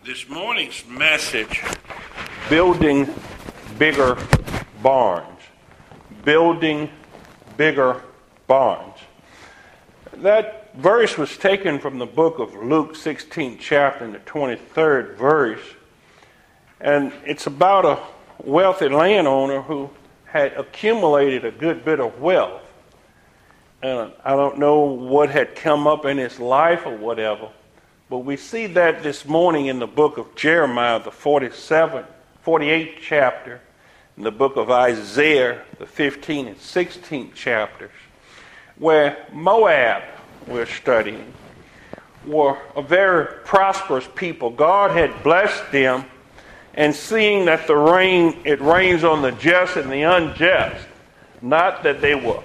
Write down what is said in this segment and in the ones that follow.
This morning's message, building bigger barns. Building bigger barns. That verse was taken from the book of Luke 16th chapter and the 23rd verse. And it's about a wealthy landowner who had accumulated a good bit of wealth. And I don't know what had come up in his life or whatever, but we see that this morning in the book of Jeremiah, the 48th chapter, in the book of Isaiah, the 15th and 16th chapters, where Moab, we're studying, were a very prosperous people. God had blessed them, and seeing that it rains on the just and the unjust, not that they were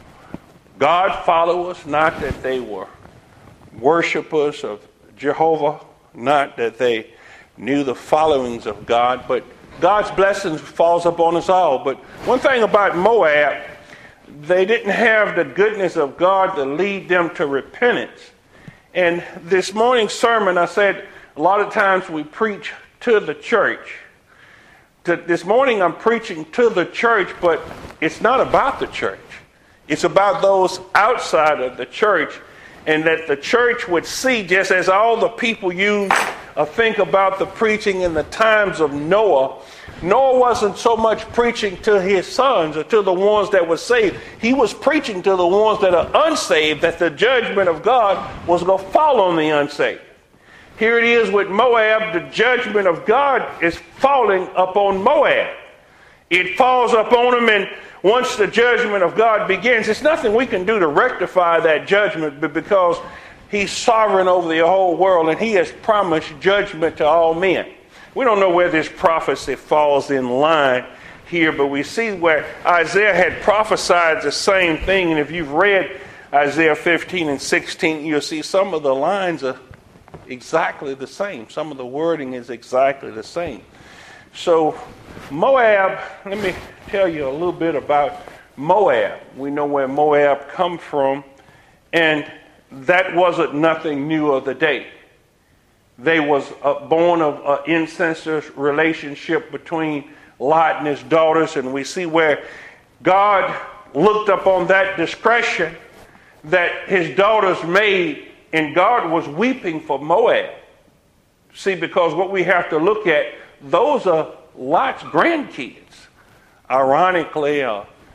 God followers, not that they were worshipers of Jehovah, not that they knew the followings of God, but God's blessings falls upon us all. But one thing about Moab, they didn't have the goodness of God to lead them to repentance. And this morning's sermon, I said, a lot of times we preach to the church. This morning I'm preaching to the church, but it's not about the church. It's about those outside of the church, and that the church would see, just as all the people think about the preaching in the times of Noah. Noah wasn't so much preaching to his sons or to the ones that were saved. He was preaching to the ones that are unsaved, that the judgment of God was going to fall on the unsaved. Here it is with Moab. The judgment of God is falling upon Moab. It falls upon him, and once the judgment of God begins, there's nothing we can do to rectify that judgment, but because he's sovereign over the whole world and he has promised judgment to all men. We don't know where this prophecy falls in line here, but we see where Isaiah had prophesied the same thing. And if you've read Isaiah 15 and 16, you'll see some of the lines are exactly the same. Some of the wording is exactly the same. So Moab, let me tell you a little bit about Moab. We know where Moab come from, and that wasn't nothing new of the day. They was born of an incestuous relationship between Lot and his daughters, and we see where God looked upon that discretion that his daughters made, and God was weeping for Moab. See, because what we have to look at, those are Lot's grandkids. Ironically,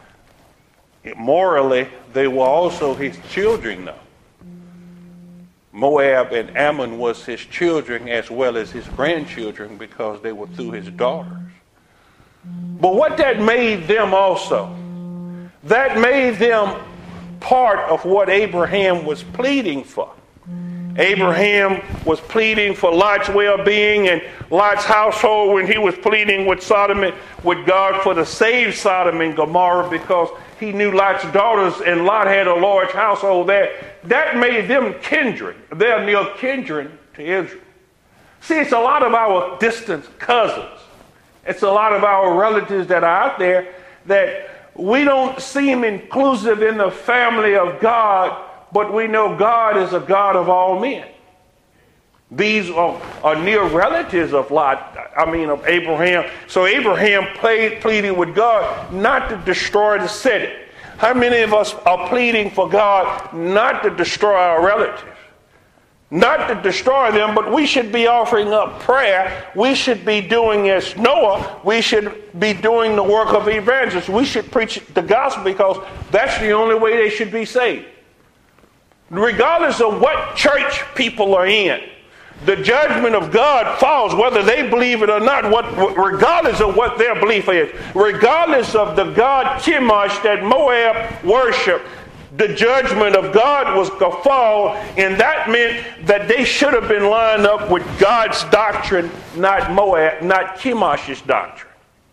morally, they were also his children, though. Moab and Ammon was his children as well as his grandchildren because they were through his daughters. But what that made them also, that made them part of what Abraham was pleading for. Abraham was pleading for Lot's well-being and Lot's household when he was pleading with God for to save Sodom and Gomorrah, because he knew Lot's daughters and Lot had a large household there. That made them kindred. They're near kindred to Israel. See, it's a lot of our distant cousins. It's a lot of our relatives that are out there that we don't seem inclusive in the family of God, but we know God is a God of all men. These are near relatives of of Abraham. So Abraham pleaded with God not to destroy the city. How many of us are pleading for God not to destroy our relatives? Not to destroy them, but we should be offering up prayer. We should be doing as Noah. We should be doing the work of evangelists. We should preach the gospel because that's the only way they should be saved. Regardless of what church people are in, the judgment of God falls whether they believe it or not, regardless of what their belief is. Regardless of the god Chemosh that Moab worshiped, the judgment of God was to fall, and that meant that they should have been lined up with God's doctrine, not Chemosh's doctrine.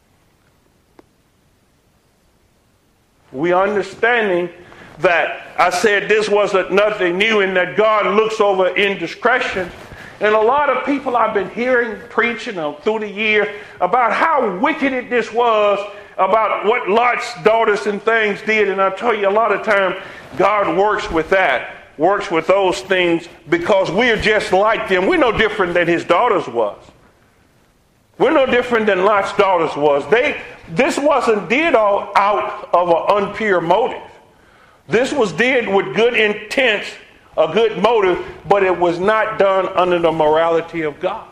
We understanding that I said this wasn't nothing new, and that God looks over indiscretions. And a lot of people I've been hearing preaching through the year about how wicked this was, about what Lot's daughters and things did. And I tell you, a lot of time God works with that. works with those things because we're just like them. We're no different than his daughters was. We're no different than Lot's daughters was. This wasn't did all out of an impure motive. This was did with good intent, a good motive, but it was not done under the morality of God.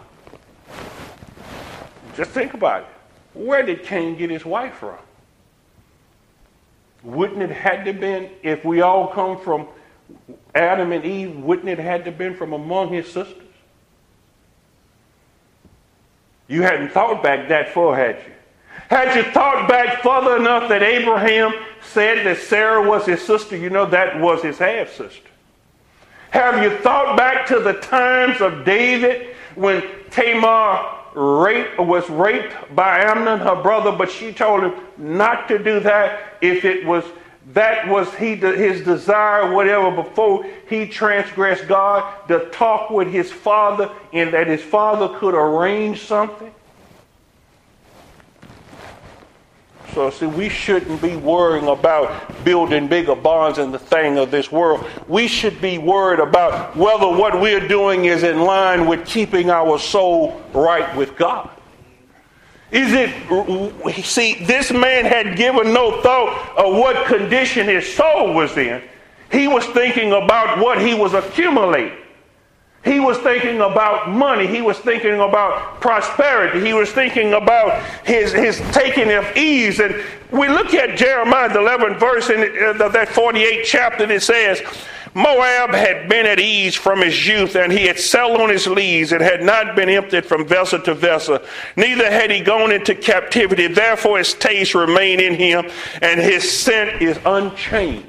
Just think about it. Where did Cain get his wife from? Wouldn't it had to been, if we all come from Adam and Eve, wouldn't it had to been from among his sisters? You hadn't thought back that far, had you? Had you thought back further enough that Abraham said that Sarah was his sister, you know that was his half-sister. Have you thought back to the times of David when Tamar was raped by Amnon, her brother, but she told him not to do that if it was that was his desire, whatever, before he transgressed God, to talk with his father and that his father could arrange something. So, see, we shouldn't be worrying about building bigger barns in the thing of this world. We should be worried about whether what we're doing is in line with keeping our soul right with God. See, this man had given no thought of what condition his soul was in. He was thinking about what he was accumulating. He was thinking about money. He was thinking about prosperity. He was thinking about his taking of ease. And we look at Jeremiah, the 11th verse in that 48th chapter, that says, Moab had been at ease from his youth, and he had settled on his lees, and had not been emptied from vessel to vessel. Neither had he gone into captivity. Therefore his taste remained in him, and his scent is unchanged.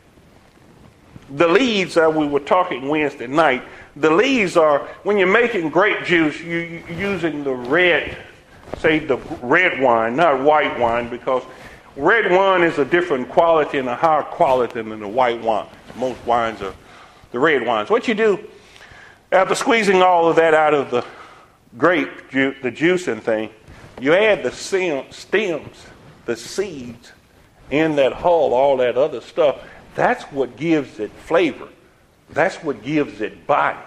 The lees that we were talking Wednesday night, the lees are, when you're making grape juice, you're using the red, say the red wine, not white wine, because red wine is a different quality and a higher quality than the white wine. Most wines are the red wines. What you do, after squeezing all of that out of the grape juice, the juice and thing, you add the stems, the seeds, in that hull, all that other stuff. That's what gives it flavor. That's what gives it body.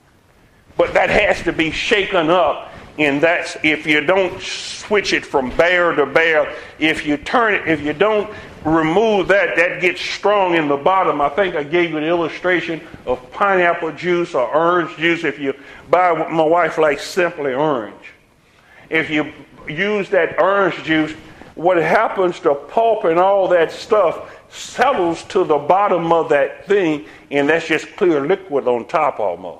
But that has to be shaken up, and that's if you don't switch it from bare to bare. If you turn it, if you don't remove that, that gets strong in the bottom. I think I gave you an illustration of pineapple juice or orange juice. If you buy what my wife likes, simply orange. If you use that orange juice, what happens to pulp and all that stuff settles to the bottom of that thing, and that's just clear liquid on top almost.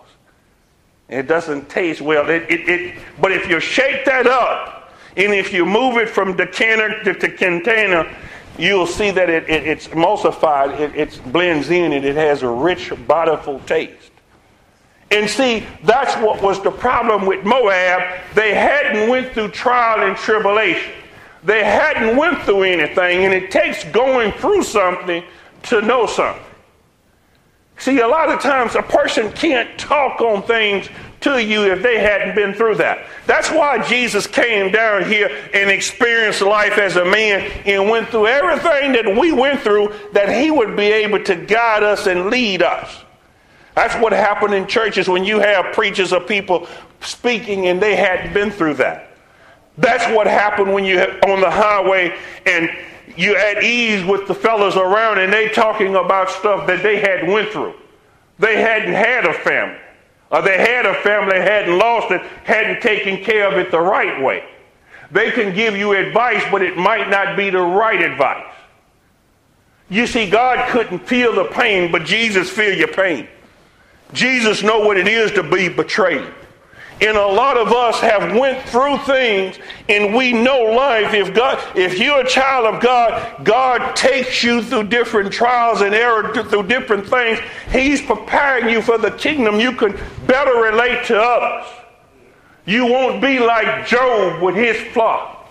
It doesn't taste well. But if you shake that up, and if you move it from decanter to container, you'll see that it's emulsified, it blends in, and it has a rich, bountiful taste. And see, that's what was the problem with Moab. They hadn't went through trial and tribulation. They hadn't went through anything, and it takes going through something to know something. See, a lot of times a person can't talk on things to you if they hadn't been through that. That's why Jesus came down here and experienced life as a man and went through everything that we went through, that he would be able to guide us and lead us. That's what happened in churches when you have preachers or people speaking and they hadn't been through that. That's what happened when you're on the highway and you're at ease with the fellas around and they talking about stuff that they hadn't went through. They hadn't had a family. Or they had a family, hadn't lost it, hadn't taken care of it the right way. They can give you advice, but it might not be the right advice. You see, God couldn't feel the pain, but Jesus feel your pain. Jesus know what it is to be betrayed. And a lot of us have went through things, and we know life. If you're a child of God, God takes you through different trials and errors, through different things. He's preparing you for the kingdom. You can better relate to others. You won't be like Job with his flock.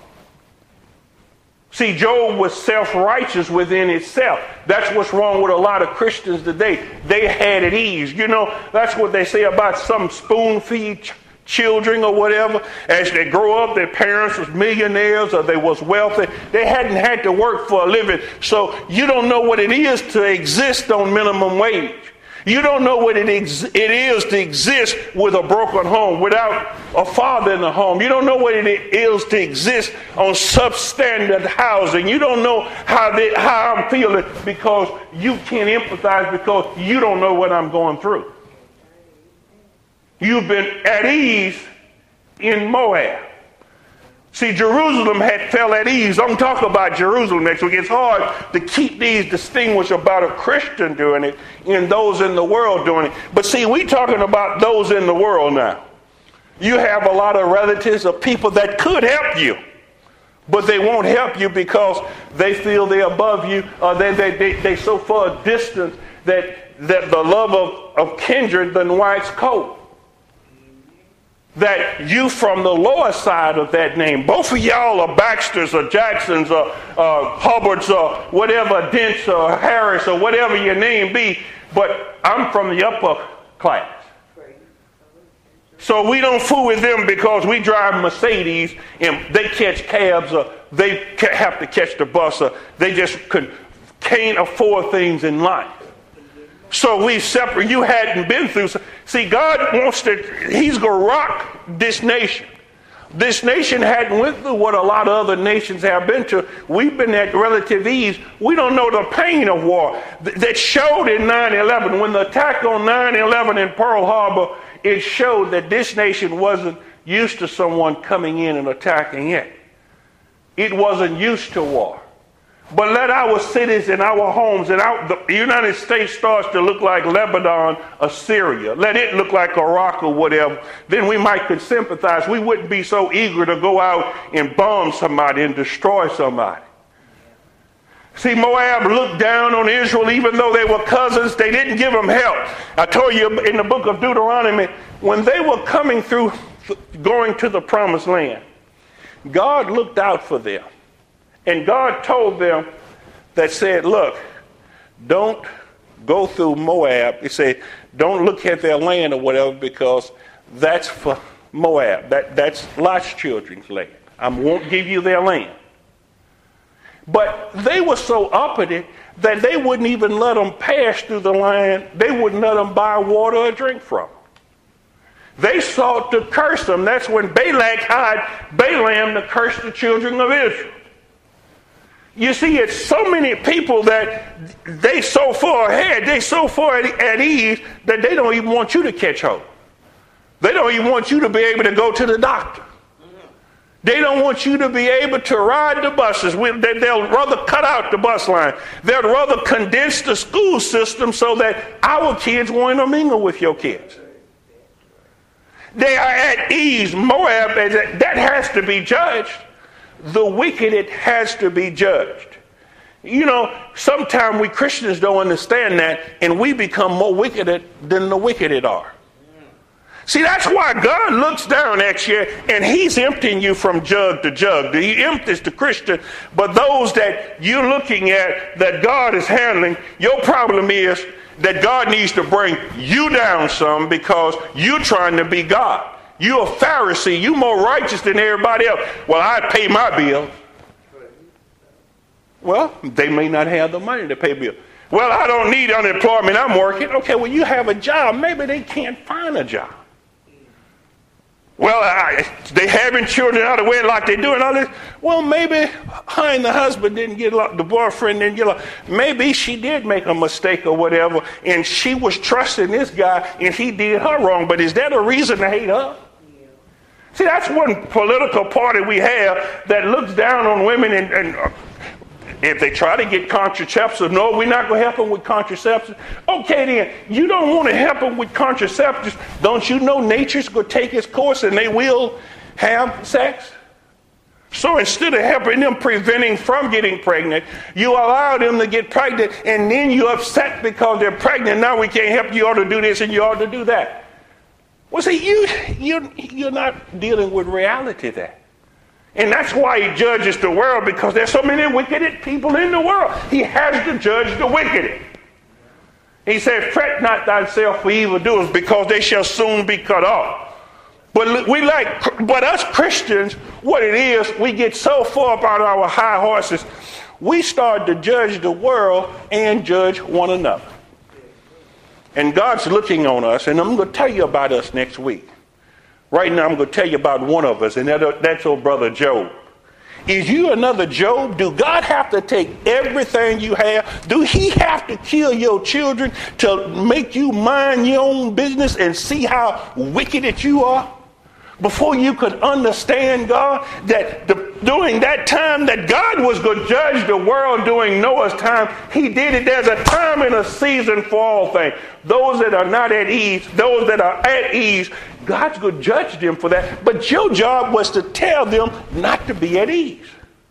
See, Job was self-righteous within itself. That's what's wrong with a lot of Christians today. They had it ease. You know, that's what they say about some spoon-feed children or whatever. As they grow up, their parents was millionaires or they was wealthy. They hadn't had to work for a living. So you don't know what it is to exist on minimum wage. You don't know what it is to exist with a broken home, without a father in the home. You don't know what it is to exist on substandard housing. You don't know how I'm feeling because you can't empathize because you don't know what I'm going through. You've been at ease in Moab. See, Jerusalem had fell at ease. I'm talking about Jerusalem next week. It's hard to keep these distinguished about a Christian doing it and those in the world doing it. But see, we're talking about those in the world now. You have a lot of relatives of people that could help you, but they won't help you because they feel they're above you, or they so far distant that the love of kindred than white's coat. That you from the lower side of that name, both of y'all are Baxters or Jacksons or Hubbards or whatever, Dents or Harris or whatever your name be, but I'm from the upper class. So we don't fool with them because we drive Mercedes and they catch cabs or they have to catch the bus or they just can't afford things in life. So we separate. You hadn't been through. See, God wants to, he's going to rock this nation. This nation hadn't went through what a lot of other nations have been to. We've been at relative ease. We don't know the pain of war. That showed in 9/11. When the attack on 9/11 in Pearl Harbor, it showed that this nation wasn't used to someone coming in and attacking it. It wasn't used to war. But let our cities and our homes and the United States starts to look like Lebanon or Syria. Let it look like Iraq or whatever. Then we could sympathize. We wouldn't be so eager to go out and bomb somebody and destroy somebody. See, Moab looked down on Israel even though they were cousins. They didn't give them help. I told you in the book of Deuteronomy, when they were coming through, going to the promised land, God looked out for them. And God told them that said, look, don't go through Moab. He said, don't look at their land or whatever because that's for Moab. That's Lot's children's land. I won't give you their land. But they were so uppity that they wouldn't even let them pass through the land. They wouldn't let them buy water or drink from them. They sought to curse them. That's when Balak hired Balaam to curse the children of Israel. You see, it's so many people that they so far ahead, they so far at ease that they don't even want you to catch hold. They don't even want you to be able to go to the doctor. They don't want you to be able to ride the buses. They'll rather cut out the bus line. They'd rather condense the school system so that our kids won't intermingle with your kids. They are at ease. Moab, that has to be judged. The wicked, it has to be judged. You know, sometimes we Christians don't understand that, and we become more wicked than the wicked are. See, that's why God looks down at you, and he's emptying you from jug to jug. He empties the Christian, but those that you're looking at that God is handling, your problem is that God needs to bring you down some because you're trying to be God. You're a Pharisee. You're more righteous than everybody else. Well, I pay my bill. Well, they may not have the money to pay bills. Well, I don't need unemployment. I'm working. Okay, well, you have a job. Maybe they can't find a job. Well, they having children out of wedlock. They doing all this. Well, maybe her and the husband didn't get along. The boyfriend didn't get along. Maybe she did make a mistake or whatever, and she was trusting this guy, and he did her wrong. But is that a reason to hate her? See, that's one political party we have that looks down on women and if they try to get contraceptives, no, we're not going to help them with contraceptives. Okay, then, you don't want to help them with contraceptives. Don't you know nature's going to take its course and they will have sex? So instead of helping them preventing from getting pregnant, you allow them to get pregnant and then you're upset because they're pregnant. Now we can't help you. You ought to do this and you ought to do that. Well, see, you're not dealing with reality there. And that's why he judges the world, because there's so many wicked people in the world. He has to judge the wicked. He said, fret not thyself for evildoers, because they shall soon be cut off. But us Christians, what it is, we get so far up on our high horses, we start to judge the world and judge one another. And God's looking on us, and I'm going to tell you about us next week. Right now, I'm going to tell you about one of us, and that's old brother Job. Is you another Job? Do God have to take everything you have? Do he have to kill your children to make you mind your own business and see how wicked that you are? Before you could understand God, that during that time that God was going to judge the world during Noah's time, he did it. There's a time and a season for all things. Those that are not at ease, those that are at ease, God's going to judge them for that. But your job was to tell them not to be at ease.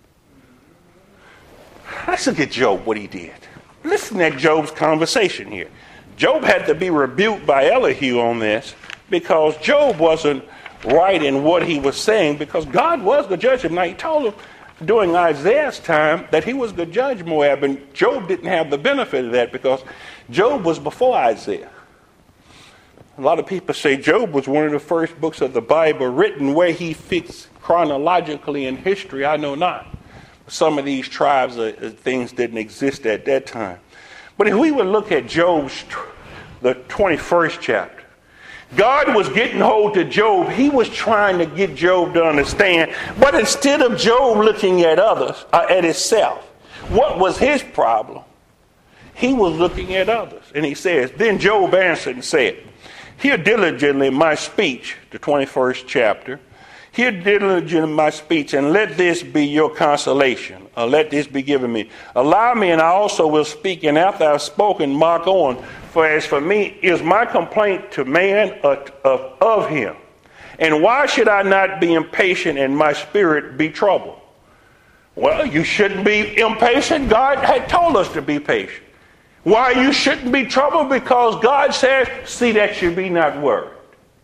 Let's look at Job, what he did. Listen at Job's conversation here. Job had to be rebuked by Elihu on this because Job wasn't right in what he was saying, because God was going to judge him. Now, he told him during Isaiah's time that he was going to judge Moab, and Job didn't have the benefit of that because Job was before Isaiah. A lot of people say Job was one of the first books of the Bible written. Where he fits chronologically in history, I know not. Some of these tribes things didn't exist at that time. But if we would look at Job's, the 21st chapter, God was getting hold to Job. He was trying to get Job to understand. But instead of Job looking at others, at himself, what was his problem? He was looking at others. And he says, then Job answered and said, hear diligently my speech, the 21st chapter. Hear diligently my speech, and let this be your consolation. Let this be given me. Allow me, and I also will speak, and after I've spoken, mark on. For as for me, is my complaint to man of him? And why should I not be impatient and my spirit be troubled? Well, you shouldn't be impatient. God had told us to be patient. Why you shouldn't be troubled? Because God says, see that you be not worried.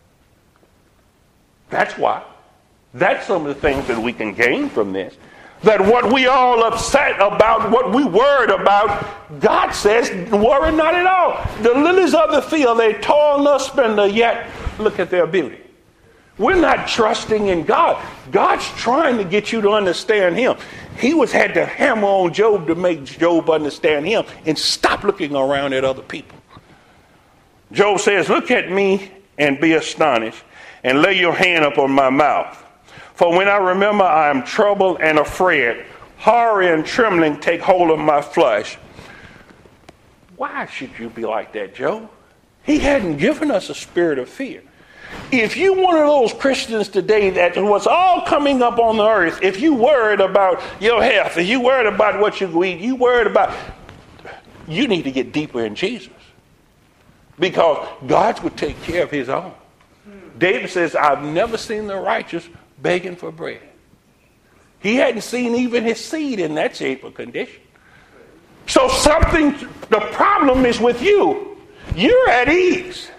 That's why. That's some of the things that we can gain from this. That what we all upset about, what we worried about, God says, worry not at all. The lilies of the field, they toil nor spindle, yet look at their beauty. We're not trusting in God. God's trying to get you to understand him. He had to hammer on Job to make Job understand him and stop looking around at other people. Job says, look at me and be astonished, and lay your hand upon my mouth. For when I remember, I am troubled and afraid. Horror and trembling take hold of my flesh. Why should you be like that, Job? He hadn't given us a spirit of fear. If you're one of those Christians today that what's all coming up on the earth, if you worried about your health, if you worried about what you eat, you worried about, you need to get deeper in Jesus. Because God would take care of his own. David says, I've never seen the righteous begging for bread. He hadn't seen even his seed in that shape or condition. So the problem is with you. You're at ease.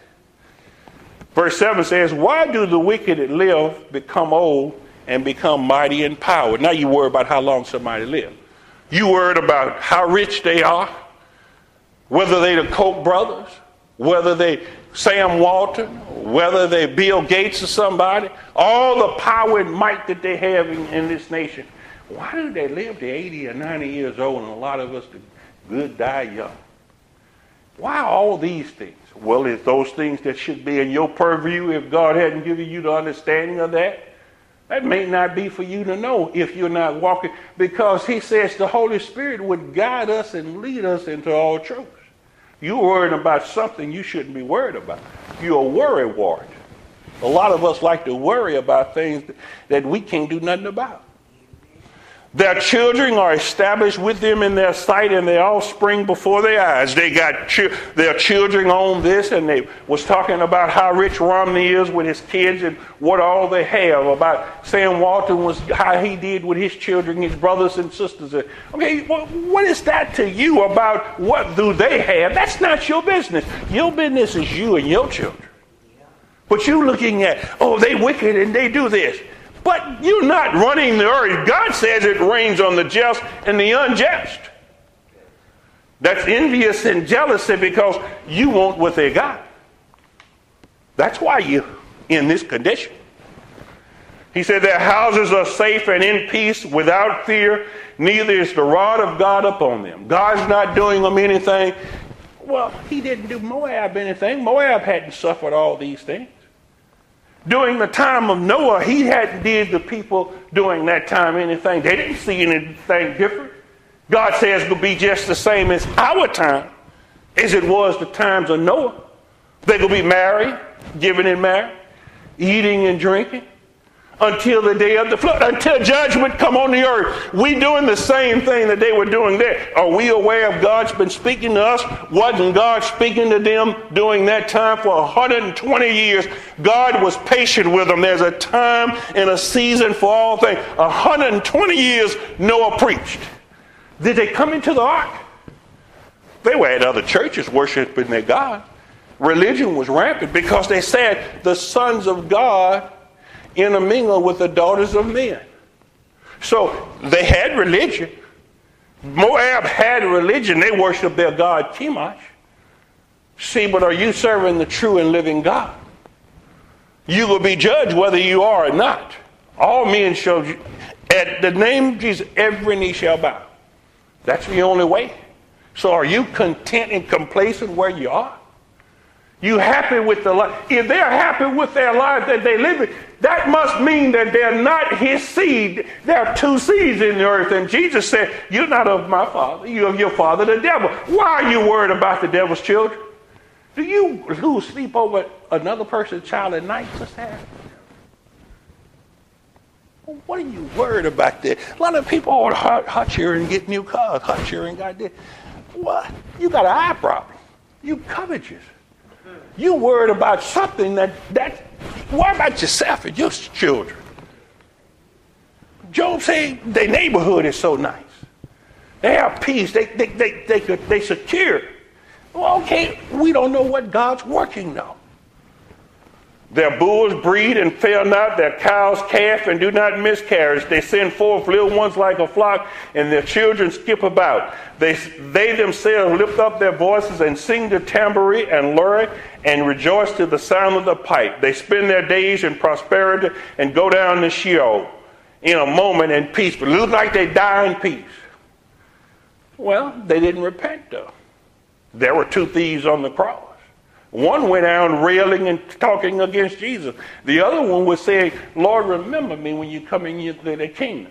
Verse 7 says, why do the wicked that live become old and become mighty in power? Now you worry about how long somebody lives. You worried about how rich they are, whether they the Koch brothers, whether they Sam Walton, whether they Bill Gates or somebody, all the power and might that they have in this nation. Why do they live to 80 or 90 years old and a lot of us good die young? Why all these things? Well, it's those things that should be in your purview if God hadn't given you the understanding of that. That may not be for you to know if you're not walking, because he says the Holy Spirit would guide us and lead us into all truth. You're worried about something you shouldn't be worried about. You're a worry wart. A lot of us like to worry about things that we can't do nothing about. Their children are established with them in their sight, and their offspring before their eyes. They got their children on this, and they was talking about how rich Romney is with his kids and what all they have. About Sam Walton was how he did with his children, his brothers and sisters. Okay, what is that to you about what do they have? That's not your business. Your business is you and your children. But you looking at, oh, they wicked and they do this. But you're not running the earth. God says it rains on the just and the unjust. That's envious and jealousy because you want what they got. That's why you're in this condition. He said their houses are safe and in peace without fear. Neither is the rod of God upon them. God's not doing them anything. Well, he didn't do Moab anything. Moab hadn't suffered all these things. During the time of Noah, he hadn't did the people during that time anything. They didn't see anything different. God says it will be just the same as our time as it was the times of Noah. They will be married, giving in marriage, eating and drinking until the day of the flood, until judgment come on the earth. We doing the same thing that they were doing there. Are we aware of God's been speaking to us? Wasn't God speaking to them during that time for 120 years? God was patient with them. There's a time and a season for all things. 120 years Noah preached. Did they come into the ark? They were at other churches worshiping their God. Religion was rampant because they said the sons of God intermingle with the daughters of men. So they had religion. Moab had religion. They worshiped their god Chemosh. See, but are you serving the true and living God? You will be judged whether you are or not. All men shall, at the name of Jesus, every knee shall bow. That's the only way. So are you content and complacent where you are? You happy with the life? If they're happy with their life that they live in, that must mean that they're not his seed. There are two seeds in the earth. And Jesus said, you're not of my father. You're of your father, the devil. Why are you worried about the devil's children? Do you lose sleep over another person's child at night, Sister Harris? What are you worried about that? A lot of people are hot here and get new cars. Hot here and got this. What? You got an eye problem. You covetous. You worried about something that worry about yourself and your children. Job said their neighborhood is so nice. They have peace. They secure. Well, okay, we don't know what God's working though. Their bulls breed and fail not. Their cows calf and do not miscarry. They send forth little ones like a flock, and their children skip about. They themselves lift up their voices and sing the tambourine and lyre and rejoice to the sound of the pipe. They spend their days in prosperity and go down to Sheol in a moment in peace. But it looks like they die in peace. Well, they didn't repent though. There were two thieves on the cross. One went out railing and talking against Jesus. The other one was saying, Lord, remember me when you come into the kingdom.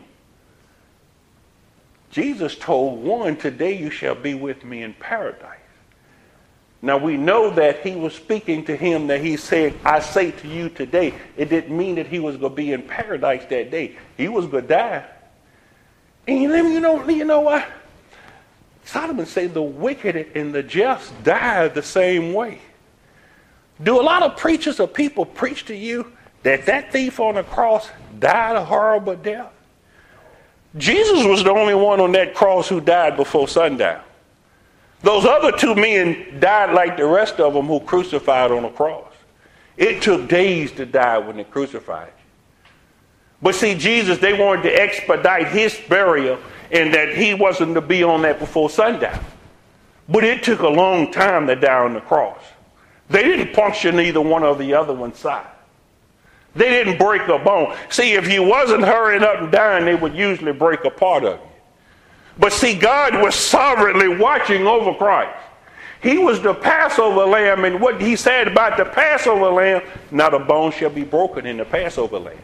Jesus told one, today you shall be with me in paradise. Now we know that he was speaking to him, that he said, I say to you today. It didn't mean that he was going to be in paradise that day. He was going to die. And you know what? Solomon said the wicked and the just die the same way. Do a lot of preachers or people preach to you that thief on the cross died a horrible death? Jesus was the only one on that cross who died before sundown. Those other two men died like the rest of them who crucified on the cross. It took days to die when they crucified you. But see, Jesus, they wanted to expedite his burial and that he wasn't to be on that before sundown. But it took a long time to die on the cross. They didn't puncture neither one or the other one's side. They didn't break a bone. See, if you wasn't hurrying up and dying, they would usually break a part of you. But see, God was sovereignly watching over Christ. He was the Passover lamb, and what he said about the Passover lamb, not a bone shall be broken in the Passover lamb.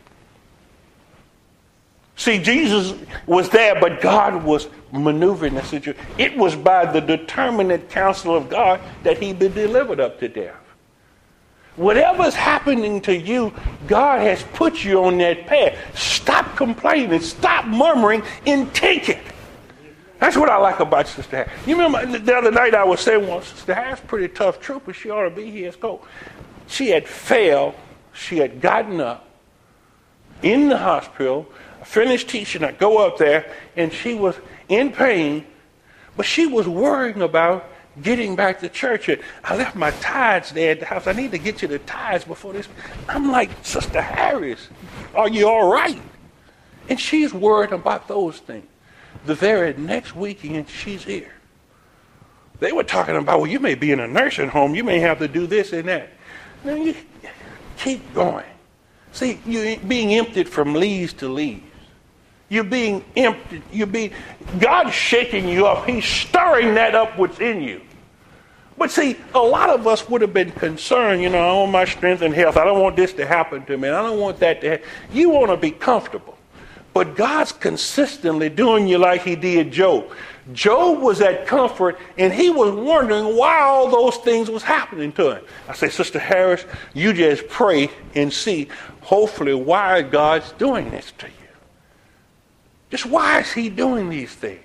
See, Jesus was there, but God was maneuvering the situation. It was by the determinate counsel of God that he be delivered up to death. Whatever's happening to you, God has put you on that path. Stop complaining, stop murmuring, and take it. That's what I like about Sister Harris. You remember the other night I was saying, well, Sister Harris is a pretty tough trooper. She ought to be here. She had failed. She had gotten up in the hospital, finished teaching. I go up there, and she was in pain, but she was worrying about getting back to church. And I left my tithes there at the house. I need to get you the tithes before this. I'm like, Sister Harris, are you all right? And she's worried about those things. The very next weekend, she's here. They were talking about, well, you may be in a nursing home. You may have to do this and that. Now, you keep going. See, you're being emptied from leaves to leaves. You're being emptied. God's shaking you up. He's stirring that up within you. But see, a lot of us would have been concerned, I want my strength and health. I don't want this to happen to me. I don't want that to happen. You want to be comfortable. But God's consistently doing you like he did Job. Job was at comfort, and he was wondering why all those things was happening to him. I say, Sister Harris, you just pray and see, hopefully, why God's doing this to you. Just why is he doing these things?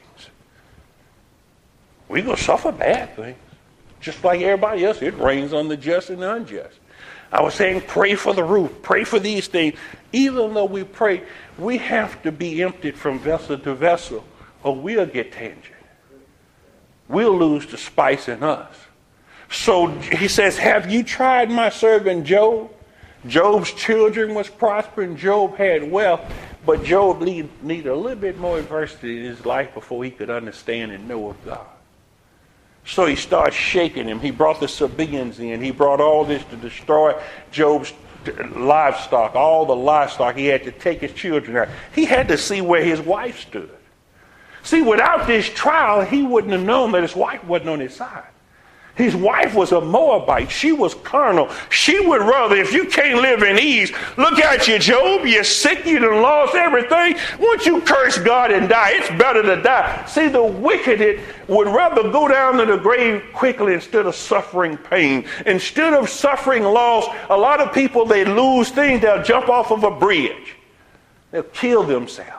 We're going to suffer bad things. Just like everybody else, it rains on the just and the unjust. I was saying pray for the roof, pray for these things. Even though we pray, we have to be emptied from vessel to vessel, or we'll get tangent. We'll lose the spice in us. So he says, have you tried my servant Job? Job's children was prospering. Job had wealth, but Job needed a little bit more adversity in his life before he could understand and know of God. So he started shaking him. He brought the Sabaeans in. He brought all this to destroy Job's livestock, all the livestock. He had to take his children out. He had to see where his wife stood. See, without this trial, he wouldn't have known that his wife wasn't on his side. His wife was a Moabite. She was carnal. She would rather, if you can't live in ease, look at you, Job. You're sick. You done lost everything. Won't you curse God and die? It's better to die. See, the wicked would rather go down to the grave quickly instead of suffering pain. Instead of suffering loss, a lot of people, they lose things. They'll jump off of a bridge. They'll kill themselves.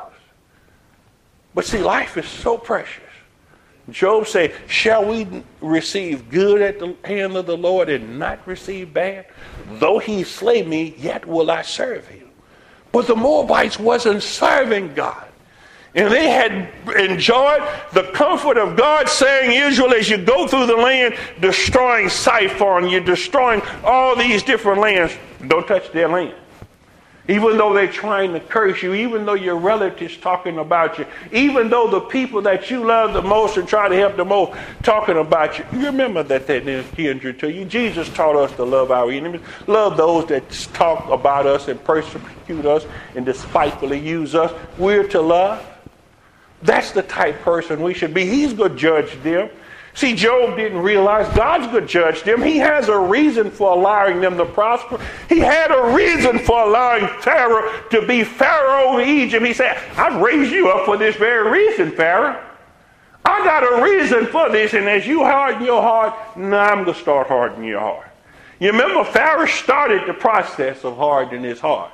But see, life is so precious. Job said, shall we receive good at the hand of the Lord and not receive bad? Though he slay me, yet will I serve him. But the Moabites wasn't serving God. And they had enjoyed the comfort of God saying, Israel, as you go through the land, destroying Siphon, you're destroying all these different lands. Don't touch their land. Even though they're trying to curse you, even though your relatives talking about you, even though the people that you love the most and try to help the most talking about you, you remember that they're kindred to you. Jesus taught us to love our enemies, love those that talk about us and persecute us and despitefully use us. We're to love. That's the type person we should be. He's going to judge them. See, Job didn't realize God's going to judge them. He has a reason for allowing them to prosper. He had a reason for allowing Pharaoh to be Pharaoh of Egypt. He said, I've raised you up for this very reason, Pharaoh. I got a reason for this, and as you harden your heart, now I'm going to start hardening your heart. You remember, Pharaoh started the process of hardening his heart.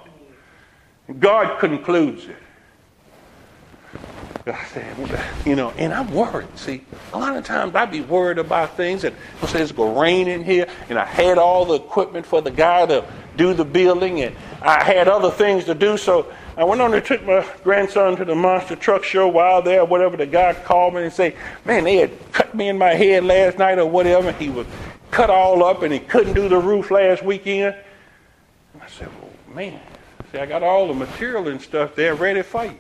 God concludes it. I said, and I'm worried. See, a lot of times I be worried about things, and I say it's going to rain in here, and I had all the equipment for the guy to do the building, and I had other things to do, so I went on and took my grandson to the monster truck show while there, whatever. The guy called me and said, man, they had cut me in my head last night or whatever. He was cut all up, and he couldn't do the roof last weekend. And I said, well, man, see, I got all the material and stuff there ready for you.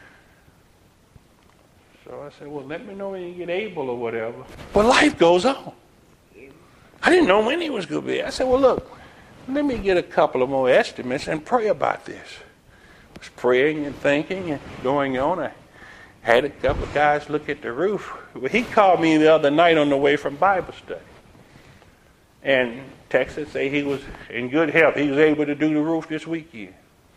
So I said, well, let me know when you get able or whatever. But life goes on. I didn't know when he was going to be. I said, well, look, let me get a couple of more estimates and pray about this. I was praying and thinking and going on. I had a couple of guys look at the roof. Well, he called me the other night on the way from Bible study. And texted, say he was in good health. He was able to do the roof this weekend.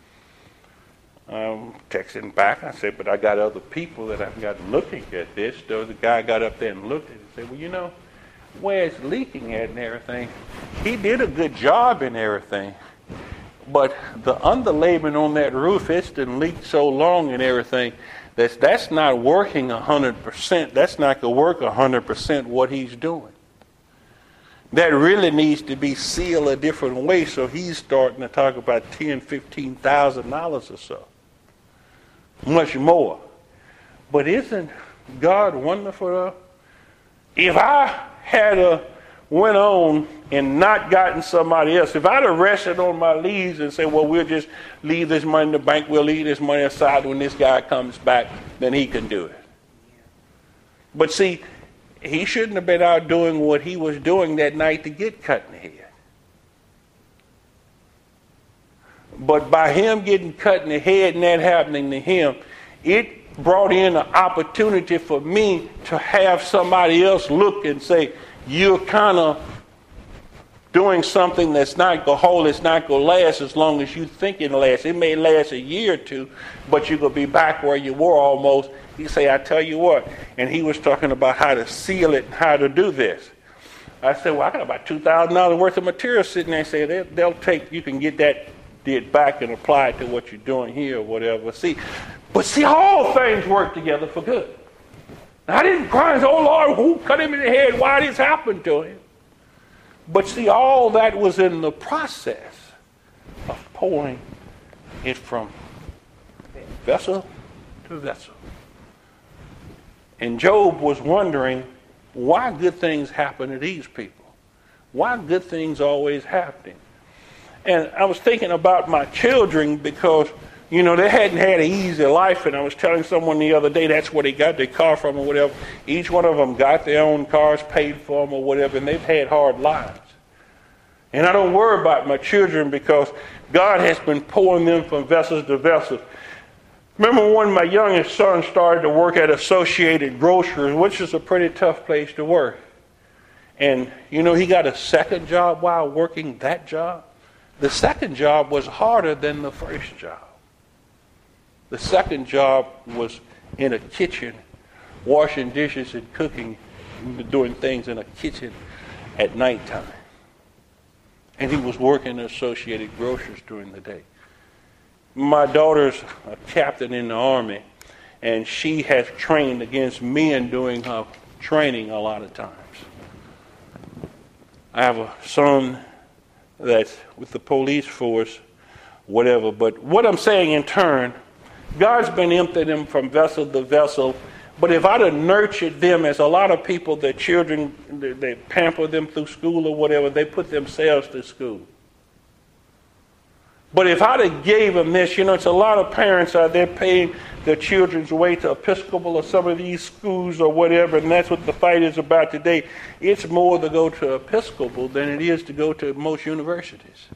Texting back, I said, but I got other people that I've got looking at this. So the guy got up there and looked at it and said, well, where it's leaking at and everything, he did a good job and everything. But the underlayment on that roof, it's been leaked so long and everything, that's not working 100%. That's not going to work 100% what he's doing. That really needs to be sealed a different way, so he's starting to talk about $10,000, $15,000 or so. Much more. But isn't God wonderful? If I had went on and not gotten somebody else, if I'd have rested on my leaves and said, well, we'll just leave this money in the bank, we'll leave this money aside when this guy comes back, then he can do it. But see, he shouldn't have been out doing what he was doing that night to get cut in the head. But by him getting cut in the head and that happening to him, it brought in an opportunity for me to have somebody else look and say, you're kind of doing something that's not going to hold, it's not going to last as long as you think it'll last. It may last a year or two, but you're going to be back where you were almost. He say, I tell you what. And he was talking about how to seal it, how to do this. I said, well, I got about $2,000 worth of material sitting there. Say they'll take, you can get that did back and apply it to what you're doing here or whatever. See, all things work together for good. Now, I didn't cry and say, oh Lord, who cut him in the head? Why did this happen to him? But see, all that was in the process of pouring it from vessel to vessel. And Job was wondering why good things happen to these people. Why good things always happening. And I was thinking about my children because, you know, they hadn't had an easy life. And I was telling someone the other day that's where they got their car from or whatever. Each one of them got their own cars, paid for them or whatever, and they've had hard lives. And I don't worry about my children because God has been pouring them from vessels to vessels. Remember when my youngest son started to work at Associated Grocers, which is a pretty tough place to work. And, you know, he got a second job while working that job. The second job was harder than the first job. The second job was in a kitchen, washing dishes and cooking, doing things in a kitchen at nighttime. And he was working at Associated Grocers during the day. My daughter's a captain in the Army, and she has trained against men doing her training a lot of times. I have a son that's with the police force, whatever. But what I'm saying in turn, God's been emptying them from vessel to vessel. But if I'd have nurtured them, as a lot of people, their children, they pamper them through school or whatever, they put themselves to school. But if I'd have gave them this, you know, it's a lot of parents out there paying their children's way to Episcopal or some of these schools or whatever, and that's what the fight is about today. It's more to go to Episcopal than it is to go to most universities.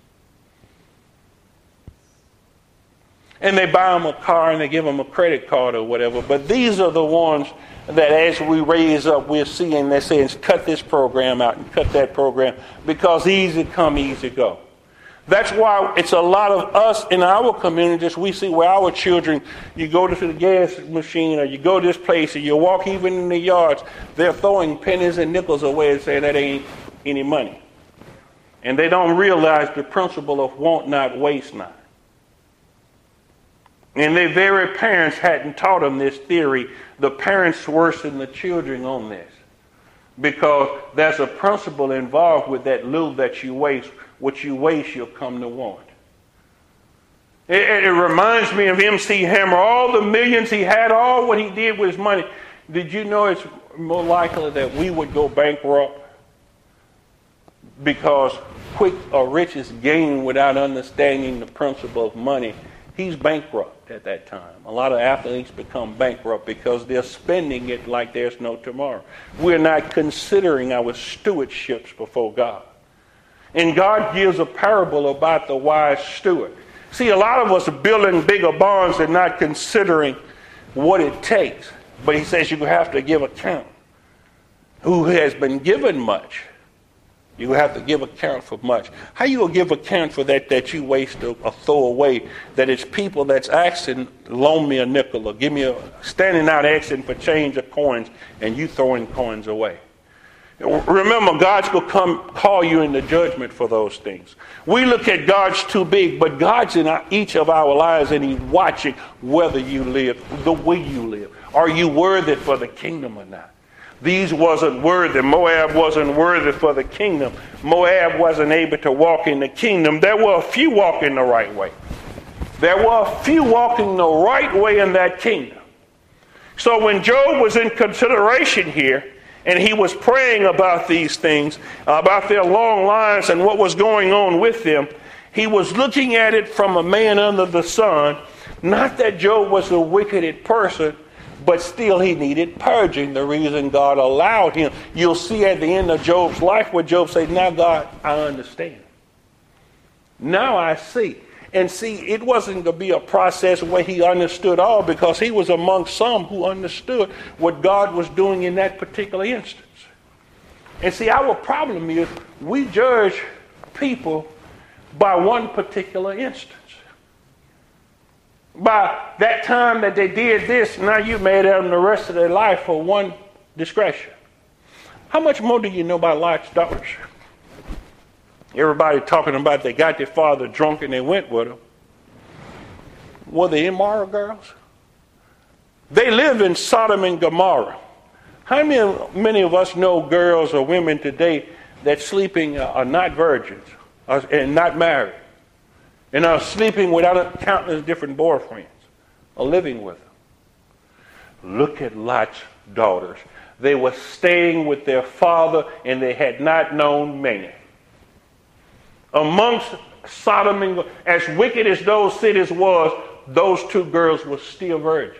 And they buy them a car and they give them a credit card or whatever. But these are the ones that as we raise up, we're seeing they're saying, cut this program out and cut that program because easy come, easy go. That's why it's a lot of us in our communities. We see where our children, you go to the gas machine or you go to this place or you walk even in the yards, they're throwing pennies and nickels away and saying that ain't any money. And they don't realize the principle of want not, waste not. And their very parents hadn't taught them this theory. The parents worse than the children on this. Because there's a principle involved with that little that you waste. What you waste, you'll come to want. It reminds me of MC Hammer. All the millions he had, all what he did with his money. Did you know it's more likely that we would go bankrupt? Because quick or riches gain without understanding the principle of money. He's bankrupt at that time. A lot of athletes become bankrupt because they're spending it like there's no tomorrow. We're not considering our stewardships before God. And God gives a parable about the wise steward. See, a lot of us are building bigger barns and not considering what it takes. But he says you have to give account. Who has been given much, you have to give account for much. How you going to give account for that you waste or throw away? That it's people that's asking, loan me a nickel or give me standing out asking for change of coins and you throwing coins away. Remember, God's going to come call you into judgment for those things. We look at God's too big, but God's in each of our lives and he's watching whether you live, the way you live. Are you worthy for the kingdom or not? These wasn't worthy. Moab wasn't worthy for the kingdom. Moab wasn't able to walk in the kingdom. There were a few walking the right way. There were a few walking the right way in that kingdom. So when Job was in consideration here, and he was praying about these things, about their long lives and what was going on with them, he was looking at it from a man under the sun. Not that Job was a wicked person, but still he needed purging. The reason God allowed him. You'll see at the end of Job's life where Job said, now God, I understand. Now I see. And see, it wasn't going to be a process where he understood all because he was among some who understood what God was doing in that particular instance. And see, our problem is we judge people by one particular instance. By that time that they did this, now you made them the rest of their life for one discretion. How much more do you know about Lot's daughters? Everybody talking about they got their father drunk and they went with him. Were they immoral girls? They lived in Sodom and Gomorrah. How many of us know girls or women today that sleeping are not virgins and not married and are sleeping without countless different boyfriends or living with them? Look at Lot's daughters. They were staying with their father and they had not known man. Amongst Sodom and Gomorrah, as wicked as those cities was, those two girls were still virgins.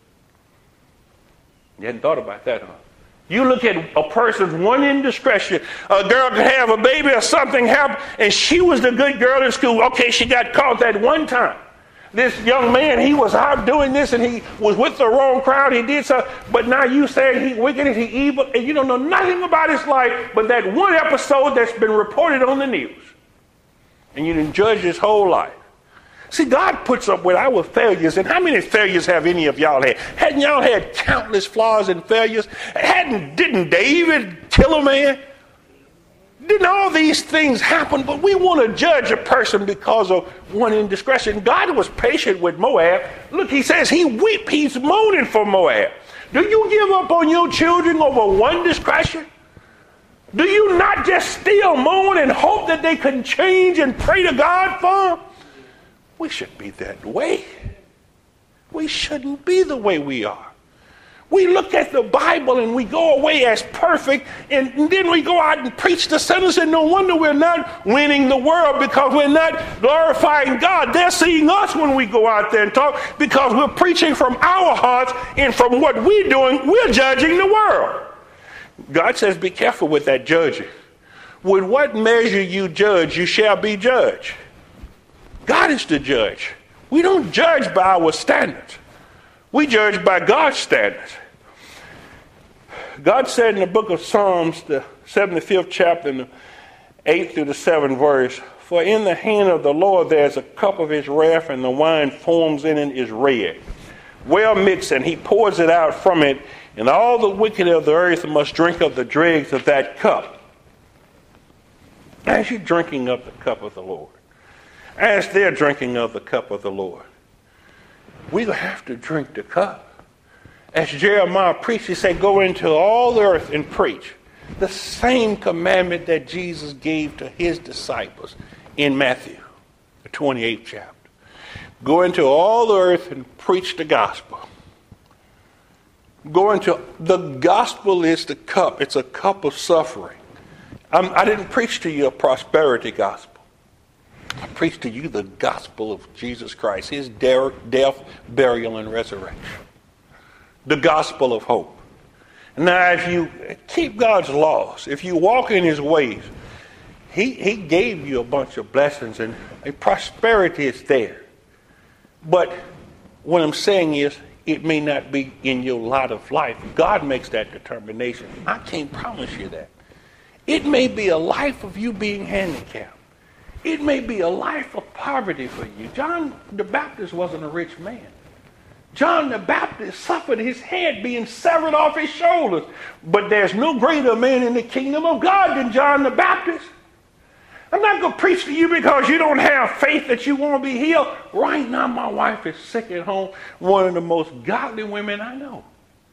You hadn't thought about that, huh? You look at a person's one indiscretion. A girl could have a baby or something happen, and she was the good girl in school. Okay, she got caught that one time. This young man, he was out doing this, and he was with the wrong crowd. He did so, but now you say he wicked and he evil, and you don't know nothing about his life but that one episode that's been reported on the news. And you didn't judge his whole life. See, God puts up with our failures. And how many failures have any of y'all had? Hadn't y'all had countless flaws and failures? Didn't David kill a man? Didn't all these things happen? But we want to judge a person because of one indiscretion. God was patient with Moab. Look, he says he weep. He's moaning for Moab. Do you give up on your children over one discretion? Do you not just still moan and hope that they can change and pray to God for them? We shouldn't be that way. We shouldn't be the way we are. We look at the Bible and we go away as perfect, and then we go out and preach to sinners, and no wonder we're not winning the world because we're not glorifying God. They're seeing us when we go out there and talk because we're preaching from our hearts, and from what we're doing, we're judging the world. God says be careful with that judging. With what measure you judge, you shall be judged. God is the judge. We don't judge by our standards. We judge by God's standards. God said in the book of Psalms, the 75th chapter, and the 8th through the 7th verse, for in the hand of the Lord there is a cup of his wrath, and the wine forms in it is red, well mixed, and he pours it out from it, and all the wicked of the earth must drink of the dregs of that cup. As you're drinking of the cup of the Lord, as they're drinking of the cup of the Lord, we have to drink the cup. As Jeremiah preached, he said, go into all the earth and preach. The same commandment that Jesus gave to his disciples in Matthew, the 28th chapter. Go into all the earth and preach the gospel. The gospel is the cup. It's a cup of suffering. I didn't preach to you a prosperity gospel. I preach to you the gospel of Jesus Christ, his death, burial, and resurrection. The gospel of hope. Now, if you keep God's laws, if you walk in his ways, he gave you a bunch of blessings, and prosperity is there. But what I'm saying is, it may not be in your lot of life. God makes that determination. I can't promise you that. It may be a life of you being handicapped. It may be a life of poverty for you. John the Baptist wasn't a rich man. John the Baptist suffered his head being severed off his shoulders. But there's no greater man in the kingdom of God than John the Baptist. I'm not going to preach to you because you don't have faith that you want to be healed. Right now, my wife is sick at home, one of the most godly women I know.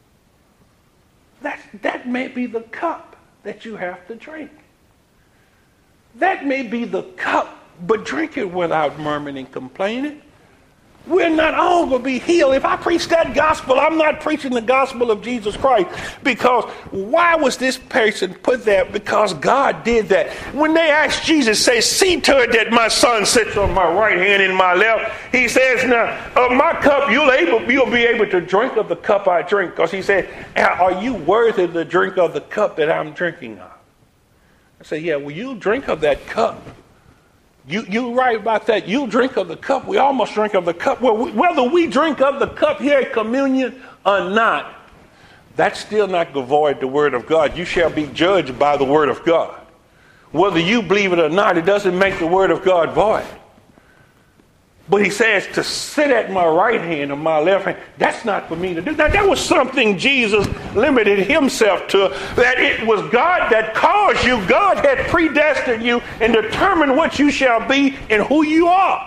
That may be the cup that you have to drink. That may be the cup, but drink it without murmuring and complaining. We're not all going to be healed. If I preach that gospel, I'm not preaching the gospel of Jesus Christ. Because why was this person put there? Because God did that. When they asked Jesus, say, see to it that my son sits on my right hand and my left. He says, now, of my cup, you'll be able to drink of the cup I drink. Because he said, are you worthy to drink of the cup that I'm drinking of? I say, yeah, well, you drink of that cup. You're right about that. You drink of the cup. We all must drink of the cup. Well, whether we drink of the cup here at communion or not, That's still not to avoid the word of God. You shall be judged by the word of God. Whether you believe it or not, it doesn't make the word of God void. But he says to sit at my right hand or my left hand, that's not for me to do. Now, that was something Jesus limited himself to, that it was God that caused you. God had predestined you and determined what you shall be and who you are.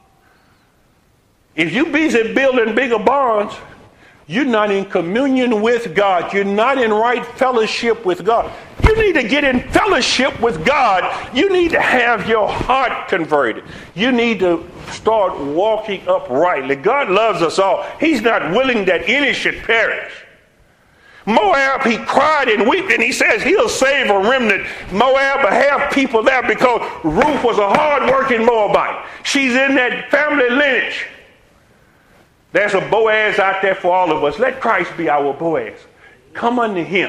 If you're busy building bigger barns, you're not in communion with God. You're not in right fellowship with God. You need to get in fellowship with God. You need to have your heart converted. You need to start walking uprightly. God loves us all. He's not willing that any should perish. Moab, he cried and wept, and he says he'll save a remnant. Moab will have people there because Ruth was a hard-working Moabite. She's in that family lineage. There's a Boaz out there for all of us. Let Christ be our Boaz. Come unto him.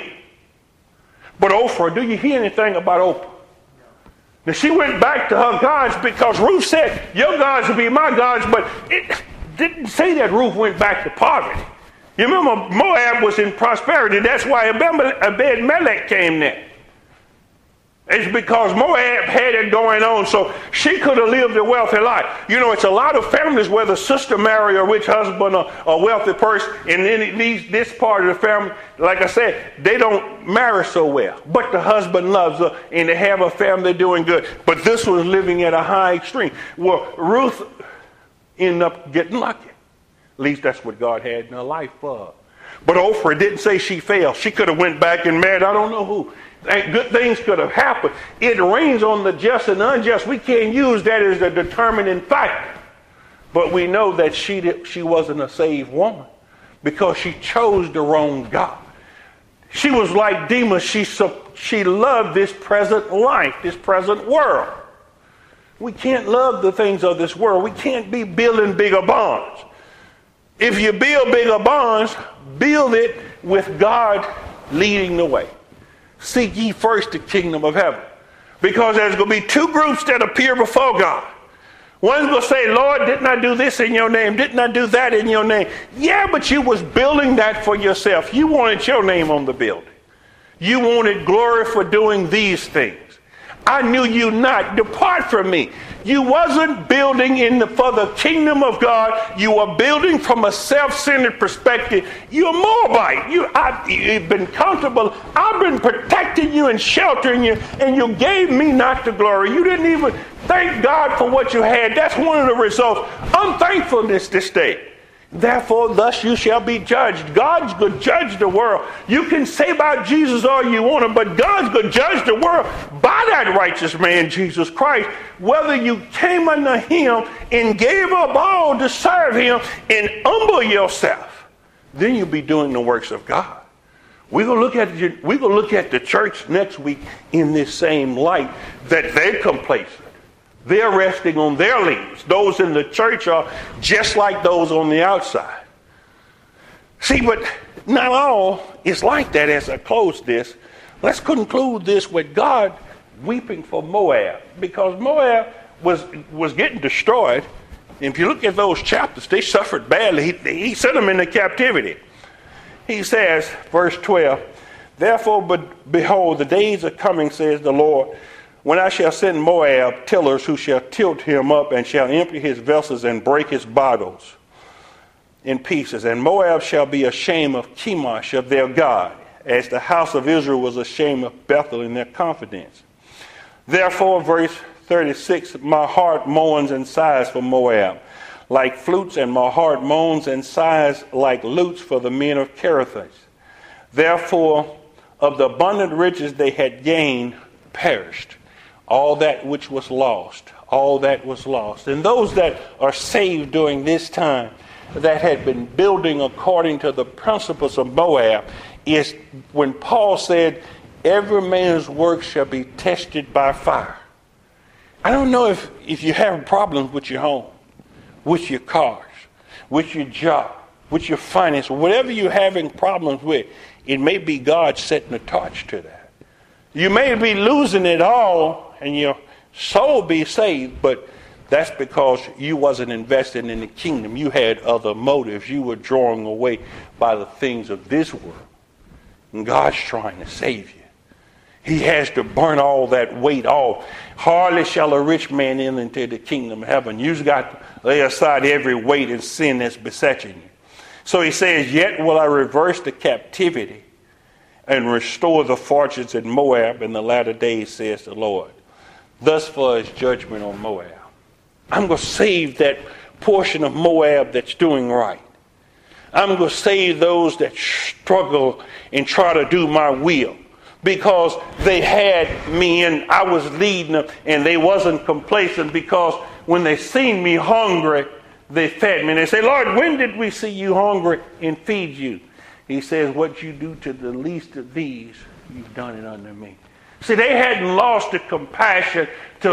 But Oprah, do you hear anything about Oprah? Now, she went back to her gods because Ruth said, your gods will be my gods, but it didn't say that Ruth went back to poverty. You remember Moab was in prosperity. That's why Abimelech came there. It's because Moab had it going on, so she could have lived a wealthy life. You know, it's a lot of families where the sister marry a rich husband or a wealthy person, and then this part of the family, like I said, they don't marry so well. But the husband loves her, and they have a family doing good. But this was living at a high extreme. Well, Ruth ended up getting lucky. At least that's what God had in her life for her. But Oprah didn't say she failed. She could have went back and married I don't know who. Good things could have happened. It rains on the just and unjust. We can't use that as a determining factor. But we know that she wasn't a saved woman because she chose the wrong God. She was like Demas. She loved this present life, this present world. We can't love the things of this world. We can't be building bigger barns. If you build bigger barns, build it with God leading the way. Seek ye first the kingdom of heaven. Because there's going to be two groups that appear before God. One's going to say, Lord, didn't I do this in your name? Didn't I do that in your name? Yeah, but you was building that for yourself. You wanted your name on the building. You wanted glory for doing these things. I knew you not. Depart from me. You wasn't building for the kingdom of God. You were building from a self-centered perspective. You're a Moabite. You've been comfortable. I've been protecting you and sheltering you, and you gave me not the glory. You didn't even thank God for what you had. That's one of the results. Unthankfulness this day. Therefore, thus you shall be judged. God's going to judge the world. You can say about Jesus all you want to, but God's going to judge the world by that righteous man, Jesus Christ. Whether you came unto him and gave up all to serve him and humble yourself, then you'll be doing the works of God. We're going to look at the church next week in this same light, that they're complacent. They're resting on their leaves. Those in the church are just like those on the outside. See, but not all is like that. As I close this, let's conclude this with God weeping for Moab, because Moab was getting destroyed. And if you look at those chapters, they suffered badly. He sent them into captivity. He says, verse 12, therefore, but behold, the days are coming, says the Lord, when I shall send Moab tillers who shall tilt him up and shall empty his vessels and break his bottles in pieces. And Moab shall be ashamed of Chemosh, of their God, as the house of Israel was ashamed of Bethel in their confidence. Therefore, verse 36, my heart mourns and sighs for Moab, like flutes, and my heart moans and sighs like lutes for the men of Kerethis. Therefore, of the abundant riches they had gained perished. All that which was lost, all that was lost. And those that are saved during this time, that had been building according to the principles of Moab, is when Paul said, every man's work shall be tested by fire. I don't know if you have problems with your home, with your cars, with your job, with your finance, whatever you're having problems with, it may be God setting a torch to that. You may be losing it all and your soul be saved, but that's because you wasn't invested in the kingdom. You had other motives. You were drawn away by the things of this world. And God's trying to save you. He has to burn all that weight off. Hardly shall a rich man enter into the kingdom of heaven. You've got to lay aside every weight and sin that's besetting you. So he says, yet will I reverse the captivity and restore the fortunes in Moab in the latter days, says the Lord. Thus far is judgment on Moab. I'm going to save that portion of Moab that's doing right. I'm going to save those that struggle and try to do my will. Because they had me and I was leading them, and they wasn't complacent, because when they seen me hungry, they fed me. And they say, Lord, when did we see you hungry and feed you? He says, what you do to the least of these, you've done it unto me. See, they hadn't lost the compassion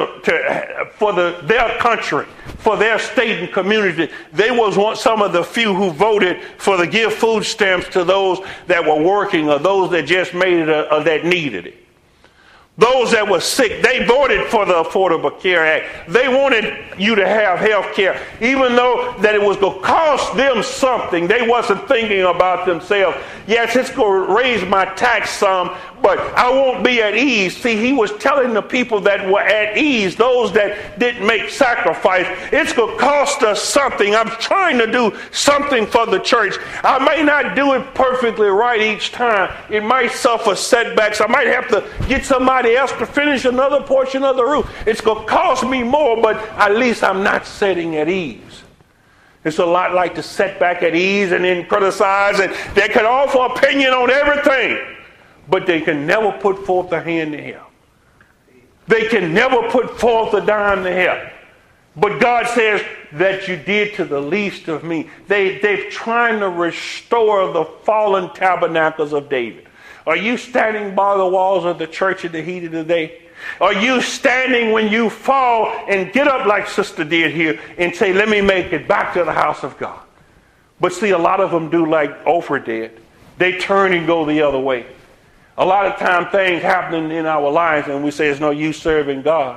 for their country, for their state and community. They was some of the few who voted for the give food stamps to those that were working or those that just made it or that needed it. Those that were sick, they voted for the Affordable Care Act. They wanted you to have health care. Even though that it was going to cost them something, they wasn't thinking about themselves. Yes, it's going to raise my tax some, but I won't be at ease. See, he was telling the people that were at ease, those that didn't make sacrifice, it's going to cost us something. I'm trying to do something for the church. I may not do it perfectly right each time. It might suffer setbacks. I might have to get somebody else to finish another portion of the roof. It's going to cost me more, but at least I'm not sitting at ease. It's a lot like to sit back at ease and then criticize, and they can offer opinion on everything, but they can never put forth a hand to help. They can never put forth a dime to help. But God says that you did to the least of me. They're trying to restore the fallen tabernacles of David. Are you standing by the walls of the church in the heat of the day? Are you standing when you fall and get up like Sister did here and say, let me make it back to the house of God? But see, a lot of them do like Oprah did. They turn and go the other way. A lot of time things happening in our lives and we say, it's no use serving God.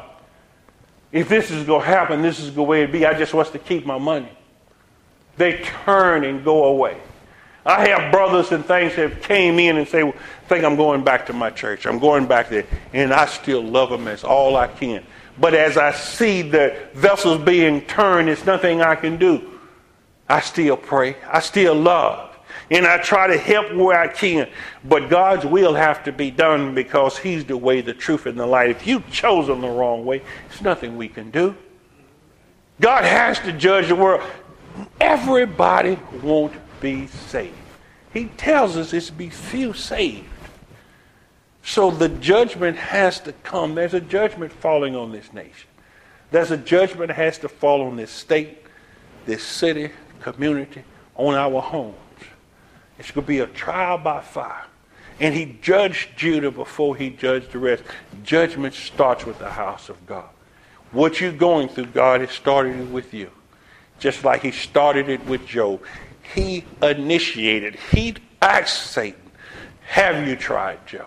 If this is going to happen, this is the way it be. I just want to keep my money. They turn and go away. I have brothers and things that came in and say, I think I'm going back to my church. I'm going back there. And I still love them as all I can. But as I see the vessels being turned, it's nothing I can do. I still pray. I still love. And I try to help where I can. But God's will have to be done because he's the way, the truth, and the light. If you've chosen the wrong way, there's nothing we can do. God has to judge the world. Everybody won't be saved. He tells us it's be few saved. So the judgment has to come. There's a judgment falling on this nation. There's a judgment that has to fall on this state, this city, community, on our homes. It's going to be a trial by fire. And he judged Judah before he judged the rest. Judgment starts with the house of God. What you're going through, God has started it with you. Just like he started it with Job. He initiated. He asked Satan, have you tried Job?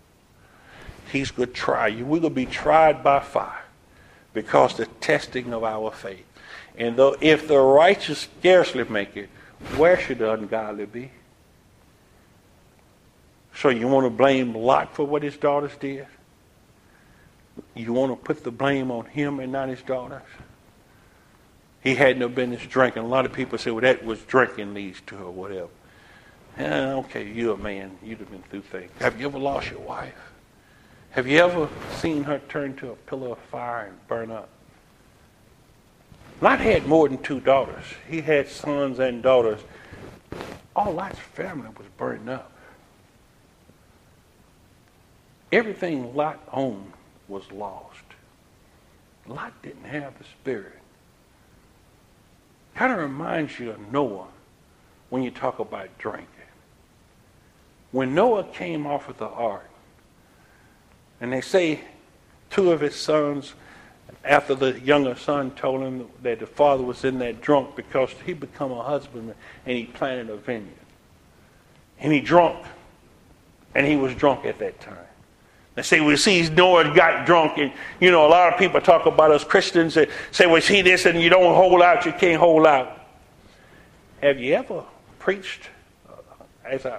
He's going to try you. We're going to be tried by fire because the testing of our faith. And though if the righteous scarcely make it, where should the ungodly be? So you want to blame Lot for what his daughters did? You want to put the blame on him and not his daughters? He had no business drinking. A lot of people say, well, that was drinking leads to or whatever. Okay, you're a man. You'd have been through things. Have you ever lost your wife? Have you ever seen her turn to a pillar of fire and burn up? Lot had more than 2 daughters. He had sons and daughters. All Lot's family was burned up. Everything Lot owned was lost. Lot didn't have the Spirit. Kind of reminds you of Noah when you talk about drinking. When Noah came off of the ark, and they say 2 of his sons, after the younger son told him that the father was in that drunk because he become a husbandman and he planted a vineyard. And he drunk. And he was drunk at that time. They say, well, see, Noah got drunk. And, a lot of people talk about us Christians that say, well, see this and you don't hold out, you can't hold out. Have you ever preached as a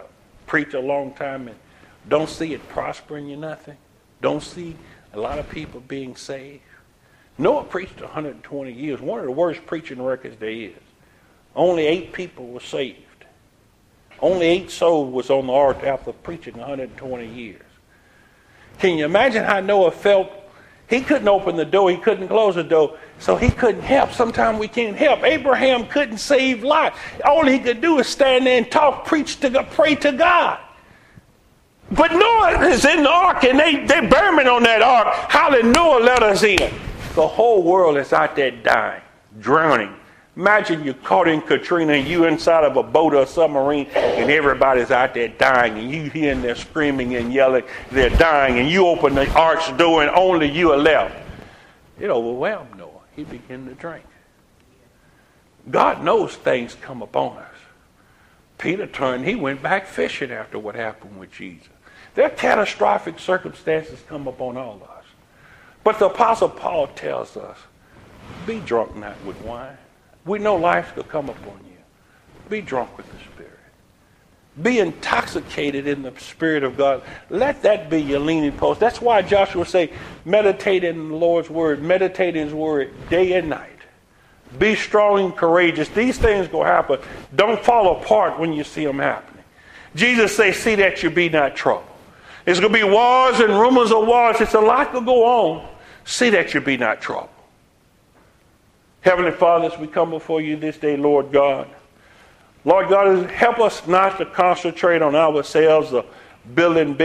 preach a long time and don't see it prospering you nothing? Don't see a lot of people being saved? Noah preached 120 years, one of the worst preaching records there is. Only 8 people were saved. Only 8 souls was on the ark after preaching 120 years. Can you imagine how Noah felt? He couldn't open the door. He couldn't close the door. So he couldn't help. Sometimes we can't help. Abraham couldn't save Lot. All he could do is stand there and talk, preach to God, pray to God. But Noah is in the ark and they're burning on that ark. How did Noah let us in? The whole world is out there dying, drowning. Imagine you're caught in Katrina and you inside of a boat or a submarine and everybody's out there dying and you hearing them screaming and yelling, they're dying, and you open the ark's door and only you are left. It overwhelmed Noah. He began to drink. God knows things come upon us. Peter turned, he went back fishing after what happened with Jesus. There are catastrophic circumstances come upon all of us. But the Apostle Paul tells us, be drunk not with wine. We know life will come upon you. Be drunk with the Spirit. Be intoxicated in the Spirit of God. Let that be your leaning post. That's why Joshua say, meditate in the Lord's word. Meditate in his word day and night. Be strong and courageous. These things will happen. Don't fall apart when you see them happening. Jesus say, see that you be not troubled. There's going to be wars and rumors of wars. It's a lot to go on. See that you be not troubled. Heavenly Father, as we come before you this day, Lord God, help us not to concentrate on ourselves, building big